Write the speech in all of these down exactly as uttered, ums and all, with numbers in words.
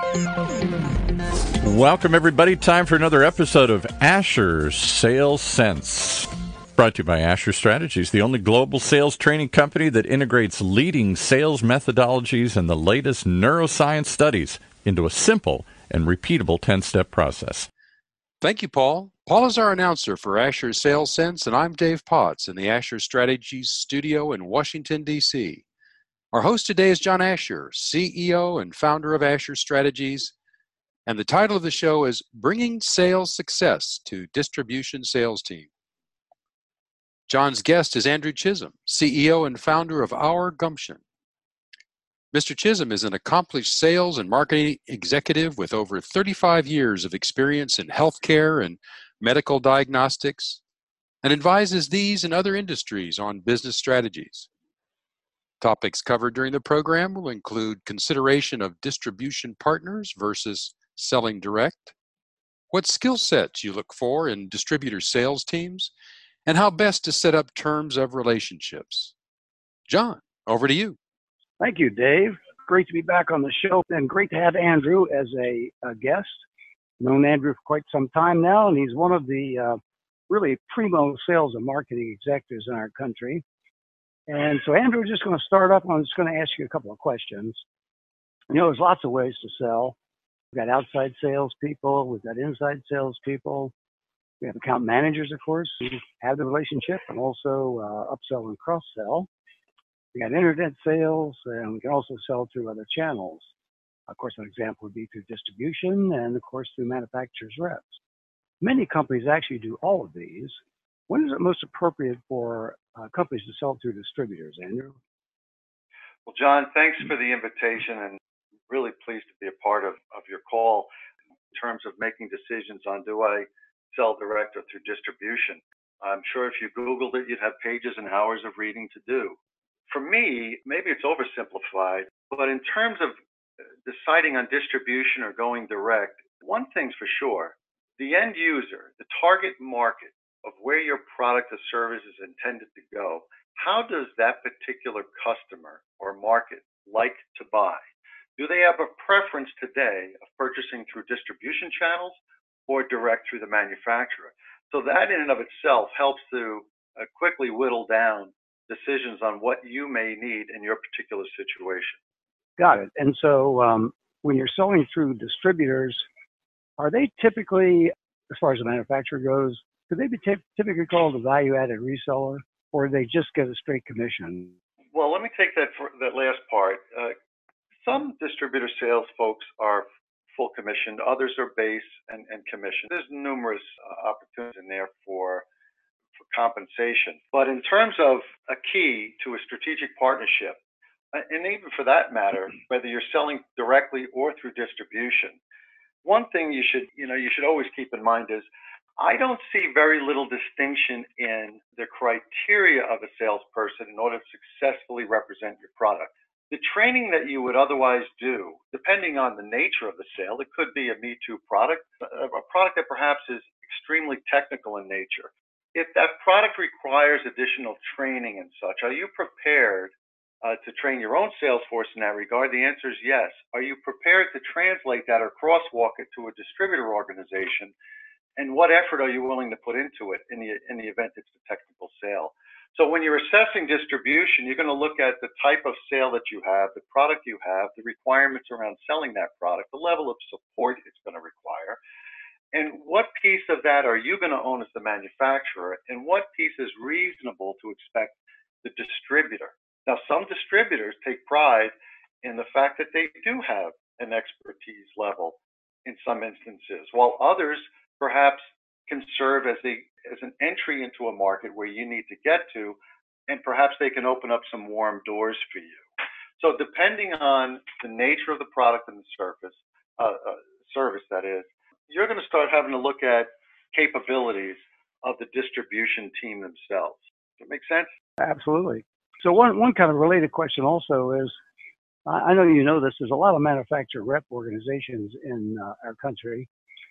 Welcome, everybody. Time for another episode of Asher Sales Sense. Brought to you by Asher Strategies, the only global sales training company that integrates leading sales methodologies and the latest neuroscience studies into a simple and repeatable ten-step process. Thank you, Paul. Paul is our announcer for Asher Sales Sense, and I'm Dave Potts in the Asher Strategies studio in Washington, D C Our host today is John Asher, C E O and founder of Asher Strategies, and the title of the show is Bringing Sales Success to Distribution Sales Team. John's guest is Andrew Chisholm, C E O and founder of Our Gumption. Mister Chisholm is an accomplished sales and marketing executive with over thirty-five years of experience in healthcare and medical diagnostics, and advises these and other industries on business strategies. Topics covered during the program will include consideration of distribution partners versus selling direct, what skill sets you look for in distributor sales teams, and how best to set up terms of relationships. John, over to you. Thank you, Dave. Great to be back on the show, and great to have Andrew as a, a guest. Known Andrew for quite some time now, and he's one of the uh, really primo sales and marketing executives in our country. And so, Andrew, we're just going to start up. I'm just going to ask you a couple of questions. You know, there's lots of ways to sell. We've got outside salespeople. We've got inside salespeople. We have account managers, of course, who have the relationship and also uh, upsell and cross-sell. We got internet sales, and we can also sell through other channels. Of course, an example would be through distribution and, of course, through manufacturers' reps. Many companies actually do all of these. When is it most appropriate for uh, companies to sell through distributors, Andrew? Well, John, thanks for the invitation, and really pleased to be a part of, of your call in terms of making decisions on do I sell direct or through distribution. I'm sure if you Googled it, you'd have pages and hours of reading to do. For me, maybe it's oversimplified, but in terms of deciding on distribution or going direct, one thing's for sure, the end user, the target market of where your product or service is intended to go, how does that particular customer or market like to buy? Do they have a preference today of purchasing through distribution channels or direct through the manufacturer? So that in and of itself helps to uh, quickly whittle down decisions on what you may need in your particular situation. Got it. And so um, when you're selling through distributors, are they typically, as far as the manufacturer goes, could they be t- typically called a value-added reseller, or do they just get a straight commission? Well, let me take that for that last part. Uh, some distributor sales folks are full commission, others are base and, and commission. There's numerous uh, opportunities in there for for compensation. But in terms of a key to a strategic partnership, and even for that matter, whether you're selling directly or through distribution, one thing you should, you know, you should always keep in mind is I don't see very little distinction in the criteria of a salesperson in order to successfully represent your product. The training that you would otherwise do, depending on the nature of the sale, it could be a Me Too product, a product that perhaps is extremely technical in nature. If that product requires additional training and such, are you prepared uh, to train your own sales force in that regard? The answer is yes. Are you prepared to translate that or crosswalk it to a distributor organization? And what effort are you willing to put into it in the in the event it's a technical sale? So when you're assessing distribution, you're going to look at the type of sale that you have, the product you have, the requirements around selling that product, the level of support it's going to require. And what piece of that are you going to own as the manufacturer, and what piece is reasonable to expect the distributor? Now, some distributors take pride in the fact that they do have an expertise level in some instances, while others perhaps can serve as a as an entry into a market where you need to get to, and perhaps they can open up some warm doors for you. So depending on the nature of the product and the service, uh, uh, service that is, you're going to start having to look at capabilities of the distribution team themselves. Does that make sense? Absolutely. So one, one kind of related question also is, I know you know this, there's a lot of manufacturer rep organizations in uh, our country,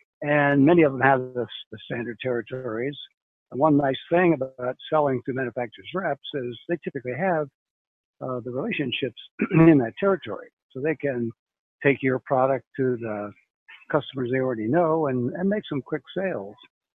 and many of them have the, the standard territories. And one nice thing about selling through manufacturers reps is they typically have uh, the relationships in that territory. So they can take your product to the customers they already know and, and make some quick sales.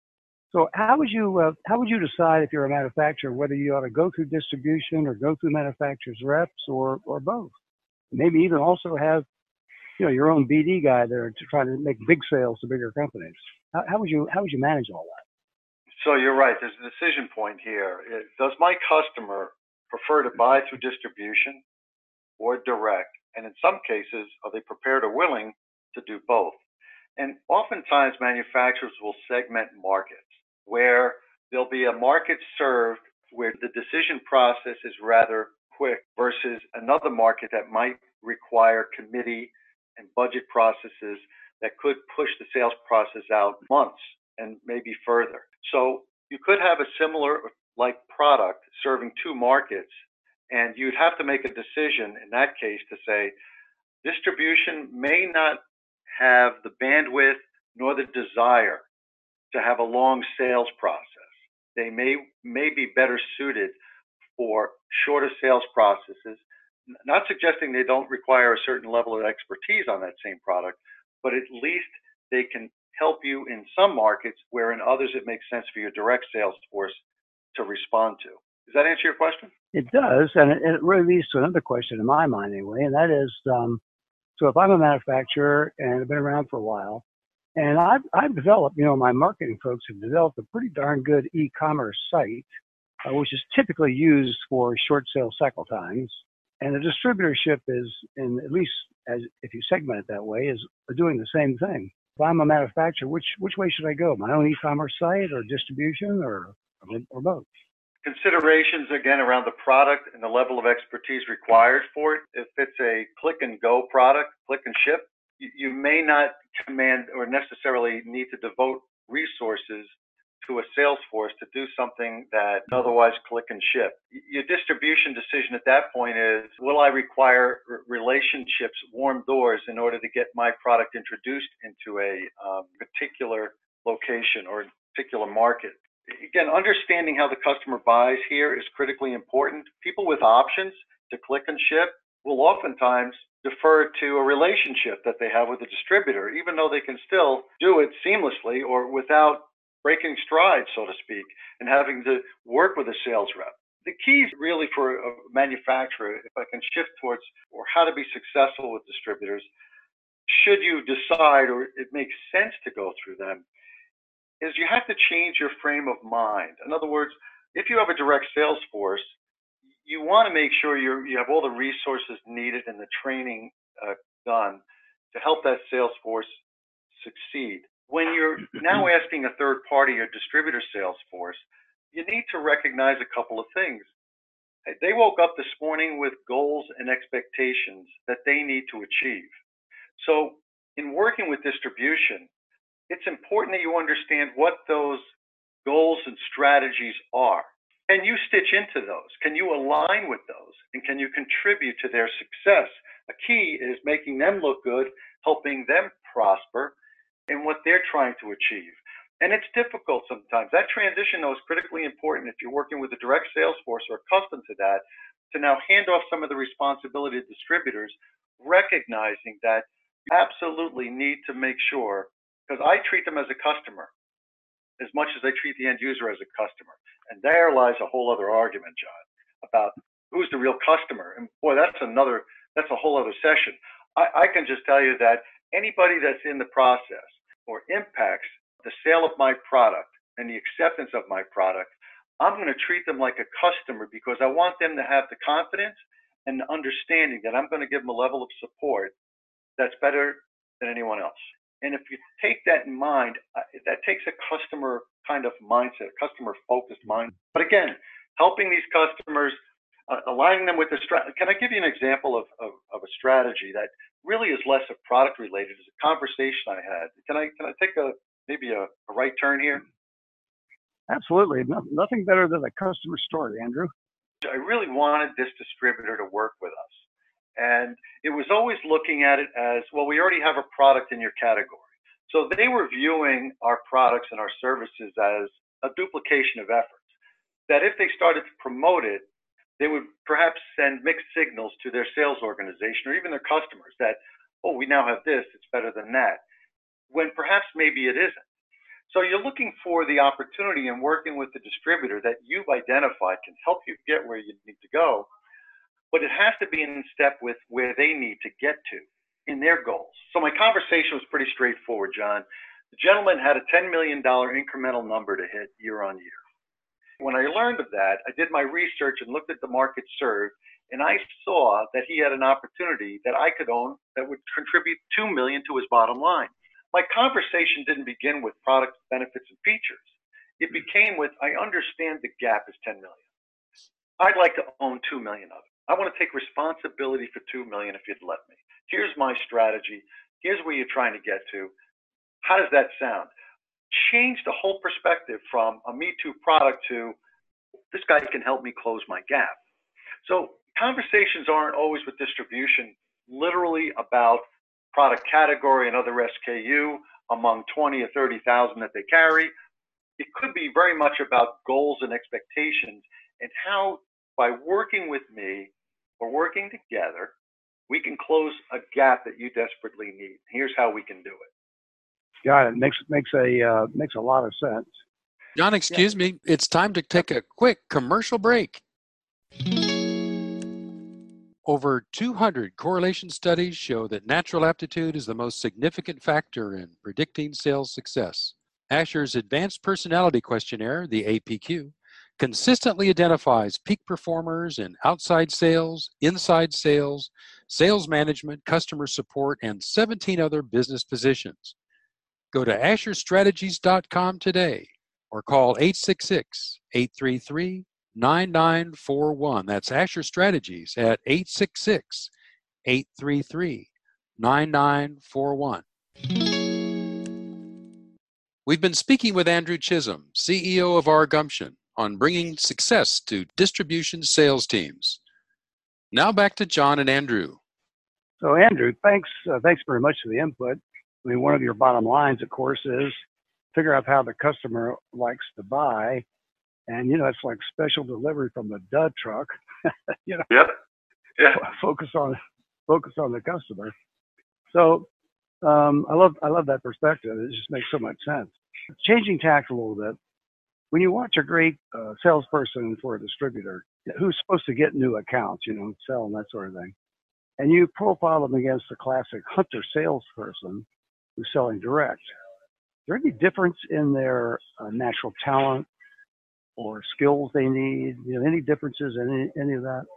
So how would you uh, how would you decide if you're a manufacturer whether you ought to go through distribution or go through manufacturers reps or or both? Maybe even also have you know your own B D guy there to try to make big sales to bigger companies. How, how would you how would you manage all that? So you're right. There's a decision point here. It, does my customer prefer to buy through distribution or direct? And in some cases, are they prepared or willing to do both? And oftentimes manufacturers will segment markets where there'll be a market served where the decision process is rather quick versus another market that might require committee and budget processes that could push the sales process out months and maybe further. So you could have a similar like product serving two markets, and you'd have to make a decision in that case to say distribution may not have the bandwidth nor the desire to have a long sales process. They may may be better suited for shorter sales processes, not suggesting they don't require a certain level of expertise on that same product, but at least they can help you in some markets where in others it makes sense for your direct sales force to respond to. Does that answer your question? It does, and it, it really leads to another question in my mind anyway, and that is, um, so if I'm a manufacturer and I've been around for a while, and I've, I've developed, you know, my marketing folks have developed a pretty darn good e-commerce site, uh, which is typically used for short sales cycle times. And the distributorship is, in at least as if you segment it that way, is doing the same thing. If I'm a manufacturer, which which way should I go? My own e-commerce site or distribution or or both? Considerations again around the product and the level of expertise required for it. If it's a click and go product, click and ship, you, you may not command or necessarily need to devote resources to a sales force to do something that otherwise click and ship. Your distribution decision at that point is, will I require relationships, warm doors in order to get my product introduced into a um, particular location or particular market? Again, understanding how the customer buys here is critically important. People with options to click and ship will oftentimes defer to a relationship that they have with a distributor, even though they can still do it seamlessly or without breaking stride, so to speak, and having to work with a sales rep. The key really for a manufacturer, if I can shift towards or how to be successful with distributors, should you decide or it makes sense to go through them, is you have to change your frame of mind. In other words, if you have a direct sales force, you want to make sure you're, you have all the resources needed and the training uh, done to help that sales force succeed. When you're now asking a third party or distributor sales force, you need to recognize a couple of things. They woke up this morning with goals and expectations that they need to achieve. So in working with distribution, it's important that you understand what those goals and strategies are. Can you stitch into those? Can you align with those? And can you contribute to their success? A key is making them look good, helping them prosper in what they're trying to achieve. And it's difficult sometimes. That transition, though, is critically important if you're working with a direct sales force or accustomed to that, to now hand off some of the responsibility to distributors, recognizing that you absolutely need to make sure, because I treat them as a customer as much as I treat the end user as a customer. And there lies a whole other argument, John, about who's the real customer. And boy, that's another, that's a whole other session. I, I can just tell you that anybody that's in the process or impacts the sale of my product and the acceptance of my product, I'm going to treat them like a customer because I want them to have the confidence and the understanding that I'm going to give them a level of support that's better than anyone else. And if you take that in mind, that takes a customer kind of mindset, a customer-focused mind. But again, helping these customers, uh, aligning them with the strategy. Can I give you an example of, of, of a strategy that really is less of product related? It's a conversation I had. Can I can I take a maybe a, a right turn here? Absolutely. No, nothing better than a customer story, Andrew. I really wanted this distributor to work with us. And it was always looking at it as, well, we already have a product in your category. So they were viewing our products and our services as a duplication of efforts, that if they started to promote it, they would perhaps send mixed signals to their sales organization or even their customers that, oh, we now have this, it's better than that, when perhaps maybe it isn't. So you're looking for the opportunity and working with the distributor that you've identified can help you get where you need to go, but it has to be in step with where they need to get to in their goals. So my conversation was pretty straightforward, John. The gentleman had a ten million dollars incremental number to hit year on year. When I learned of that, I did my research and looked at the market served, and I saw that he had an opportunity that I could own that would contribute two million dollars to his bottom line. My conversation didn't begin with product benefits and features. It became with, I understand the gap is ten million dollars. I'd like to own two million dollars of it. I want to take responsibility for two million dollars if you'd let me. Here's my strategy. Here's where you're trying to get to. How does that sound? Change the whole perspective from a Me Too product to this guy can help me close my gap. So conversations aren't always with distribution, literally about product category and other S K U among twenty or thirty thousand that they carry. It could be very much about goals and expectations and how by working with me or working together, we can close a gap that you desperately need. Here's how we can do it. Got it. Makes makes a uh, makes a lot of sense. John, excuse yeah. me. It's time to take a quick commercial break. Over two hundred correlation studies show that natural aptitude is the most significant factor in predicting sales success. Asher's Advanced Personality Questionnaire, the A P Q, consistently identifies peak performers in outside sales, inside sales, sales management, customer support, and seventeen other business positions. Go to asher strategies dot com today or call eight six six, eight three three, nine nine four one. That's Asher Strategies at eight six six, eight three three, nine nine four one. We've been speaking with Andrew Chisholm, C E O of Our Gumption, on bringing success to distribution sales teams. Now back to John and Andrew. So Andrew, thanks uh, thanks very much for the input. I mean, one of your bottom lines, of course, is figure out how the customer likes to buy. And, you know, it's like special delivery from the dud truck. you know, yep. Yeah. Focus on focus on the customer. So um, I love I love that perspective. It just makes so much sense. Changing tack a little bit. When you watch a great uh, salesperson for a distributor who's supposed to get new accounts, you know, sell and that sort of thing, and you profile them against the classic hunter salesperson who's selling direct, is there any difference in their uh, natural talent or skills they need? You know, any differences in any, any of that?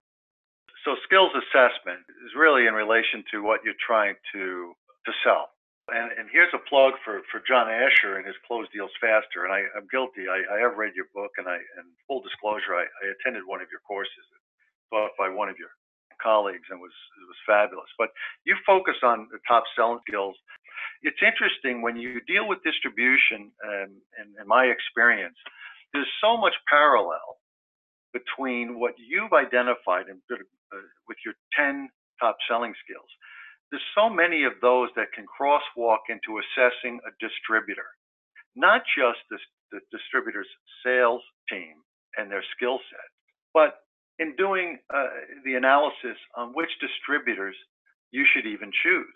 So skills assessment is really in relation to what you're trying to to sell. And, and here's a plug for, for John Asher and his Close Deals Faster. And I, I'm guilty. I, I have read your book, and I and full disclosure, I, I attended one of your courses taught by one of your colleagues, and was it was fabulous. But you focus on the top selling skills. It's interesting when you deal with distribution, um, and in my experience, there's so much parallel between what you've identified in, uh, with your ten top selling skills. There's so many of those that can crosswalk into assessing a distributor, not just the, the distributor's sales team and their skill set, but in doing uh, the analysis on which distributors you should even choose.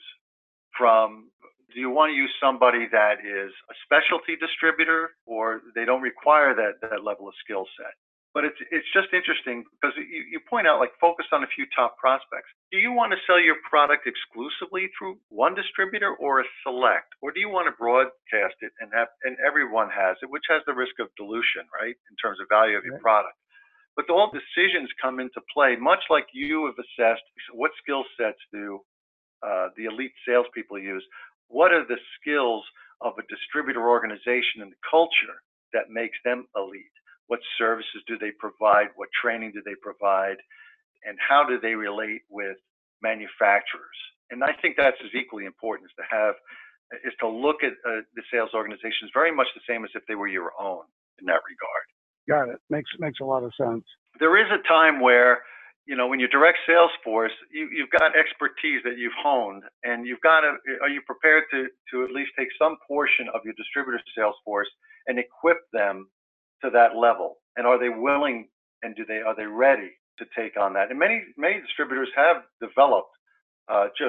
From, do you want to use somebody that is a specialty distributor, or they don't require that, that level of skill set? But it's it's just interesting because you, you point out, like, focus on a few top prospects. Do you want to sell your product exclusively through one distributor or a select? Or do you want to broadcast it and have, and everyone has it, which has the risk of dilution, right, in terms of value of your product? But all decisions come into play, much like you have assessed what skill sets do uh, the elite salespeople use. What are the skills of a distributor organization and the culture that makes them elite? What services do they provide? What training do they provide? And how do they relate with manufacturers? And I think that's as equally important as to have, is to look at uh, the sales organizations very much the same as if they were your own in that regard. Got it. Makes makes a lot of sense. There is a time where, you know, when you direct sales force, you, you've got expertise that you've honed, and you've got to, are you prepared to, to at least take some portion of your distributor sales force and equip them to that level? And are they willing, and do they are they ready to take on that? And many many distributors have developed uh, just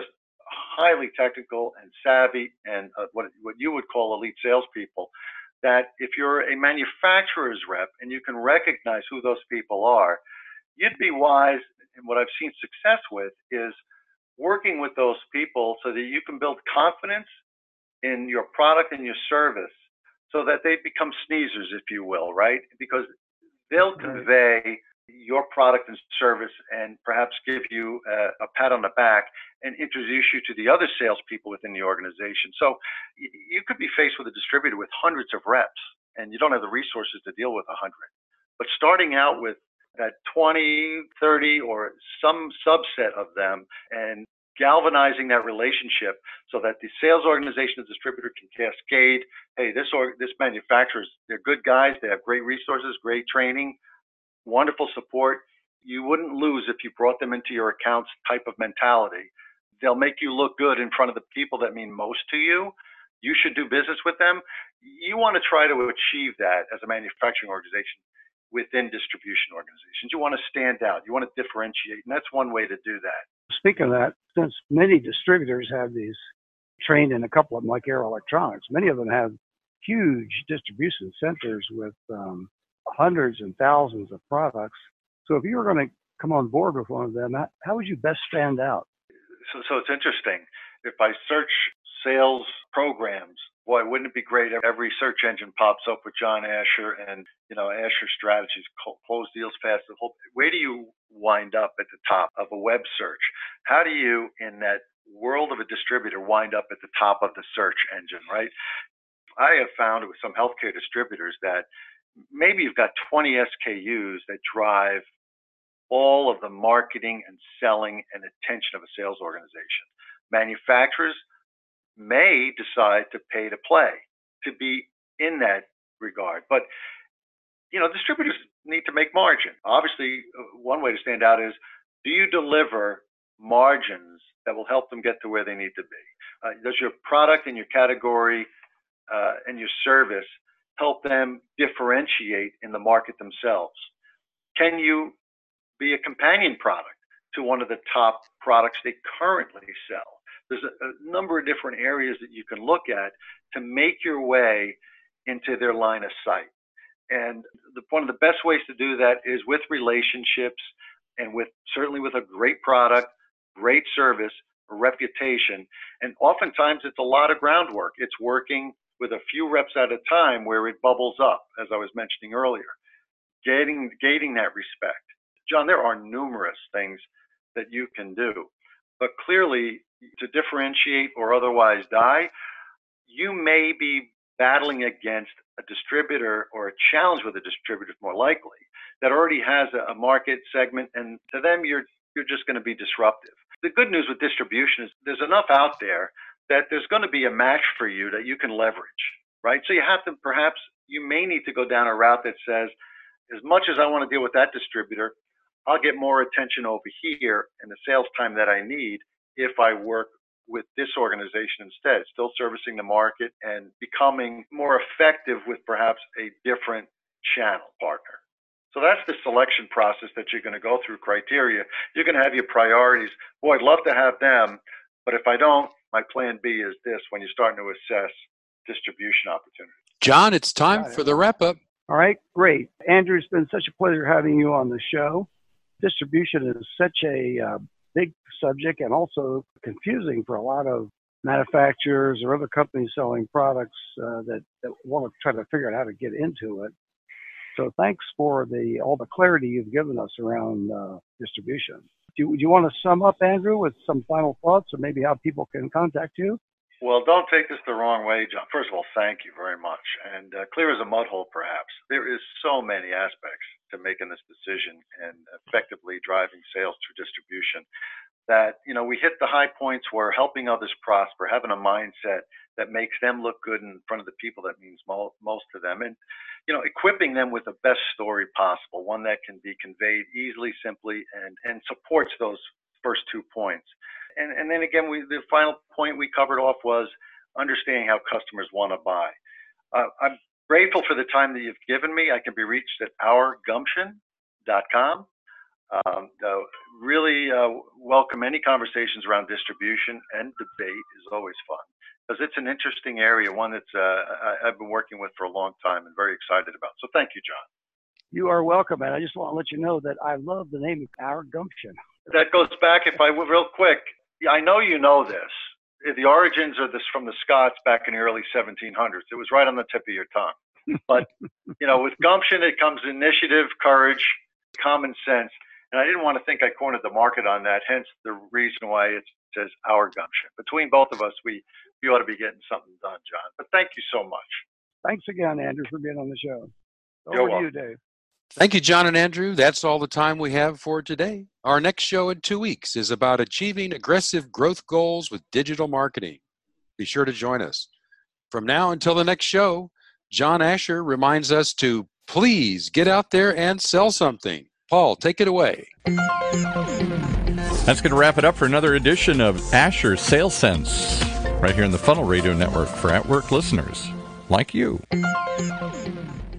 highly technical and savvy and uh, what, what you would call elite salespeople, that if you're a manufacturer's rep and you can recognize who those people are, you'd be wise, and what I've seen success with is working with those people so that you can build confidence in your product and your service so that they become sneezers, if you will, right? Because they'll convey your product and service and perhaps give you a, a pat on the back and introduce you to the other salespeople within the organization. So y- you could be faced with a distributor with hundreds of reps and you don't have the resources to deal with a hundred. But starting out with that twenty, thirty, or some subset of them and galvanizing that relationship so that the sales organization and distributor can cascade, hey, this or this manufacturer's, they're good guys, they have great resources, great training, wonderful support. You wouldn't lose if you brought them into your accounts type of mentality. They'll make you look good in front of the people that mean most to you. You should do business with them. You want to try to achieve that as a manufacturing organization within distribution organizations. You want to stand out. You want to differentiate, and that's one way to do that. Speaking of that, since many distributors have these trained in a couple of them, like Arrow Electronics, many of them have huge distribution centers with um, hundreds and thousands of products. So if you were going to come on board with one of them, how, how would you best stand out? So, so it's interesting. If I search sales programs, boy, wouldn't it be great if every search engine pops up with John Asher and, you know, Asher Strategies, close deals fast. The whole, where do you wind up at the top of a web search? How do you, in that world of a distributor, wind up at the top of the search engine, right? I have found with some healthcare distributors that maybe you've got twenty S K Us that drive all of the marketing and selling and attention of a sales organization. Manufacturers may decide to pay to play, to be in that regard. But, you know, distributors need to make margin. Obviously, one way to stand out is, do you deliver margins that will help them get to where they need to be? Uh, does your product and your category uh, and your service help them differentiate in the market themselves? Can you be a companion product to one of the top products they currently sell? There's a, a number of different areas that you can look at to make your way into their line of sight. And the, one of the best ways to do that is with relationships and with certainly with a great product, great service, a reputation. And oftentimes it's a lot of groundwork. It's working with a few reps at a time where it bubbles up, as I was mentioning earlier, getting, gaining that respect. John, there are numerous things that you can do, but clearly to differentiate or otherwise die, you may be battling against a distributor or a challenge with a distributor more likely that already has a, a market segment, and to them you're you're just going to be disruptive. The good news with distribution is there's enough out there that there's going to be a match for you that you can leverage, right? So you have to perhaps, you may need to go down a route that says, as much as I want to deal with that distributor, I'll get more attention over here and the sales time that I need if I work with this organization instead, still servicing the market and becoming more effective with perhaps a different channel partner. So that's the selection process that you're going to go through criteria. You're going to have your priorities. Boy, I'd love to have them, but if I don't, my plan B is this when you're starting to assess distribution opportunities. John, it's time for the wrap-up. All right, great. Andrew, it's been such a pleasure having you on the show. Distribution is such a uh, big subject and also confusing for a lot of manufacturers or other companies selling products uh, that, that want to try to figure out how to get into it. So thanks for the all the clarity you've given us around uh, distribution. Do you, do you want to sum up, Andrew, with some final thoughts or maybe how people can contact you? Well, don't take this the wrong way, John. First of all, thank you very much. And uh, clear as a mud hole, perhaps. There is so many aspects to making this decision and effectively driving sales through distribution that, you know, we hit the high points where helping others prosper, having a mindset that makes them look good in front of the people that means mo- most to them. And, you know, equipping them with the best story possible, one that can be conveyed easily, simply, and, and supports those first two points. And, and then again, we, the final point we covered off was understanding how customers want to buy. Uh, I'm grateful for the time that you've given me. I can be reached at our gumption dot com. Um, uh, really uh, welcome any conversations around distribution, and debate is always fun because it's an interesting area, one that's uh, I, I've been working with for a long time and very excited about. So thank you, John. You are welcome, and I just want to let you know that I love the name Our Gumption. That goes back, if I would real quick, I know you know this. The origins are this from the Scots back in the early seventeen hundreds. It was right on the tip of your tongue. But, you know, with gumption, it comes initiative, courage, common sense. And I didn't want to think I cornered the market on that, hence the reason why it says Our Gumption. Between both of us, we, we ought to be getting something done, John. But thank you so much. Thanks again, Andrew, for being on the show. You're Over to welcome. you, Dave. Thank you, John and Andrew. That's all the time we have for today. Our next show in two weeks is about achieving aggressive growth goals with digital marketing. Be sure to join us. From now until the next show, John Asher reminds us to please get out there and sell something. Paul, take it away. That's going to wrap it up for another edition of Asher Sales Sense, right here in the Funnel Radio Network for at-work listeners like you.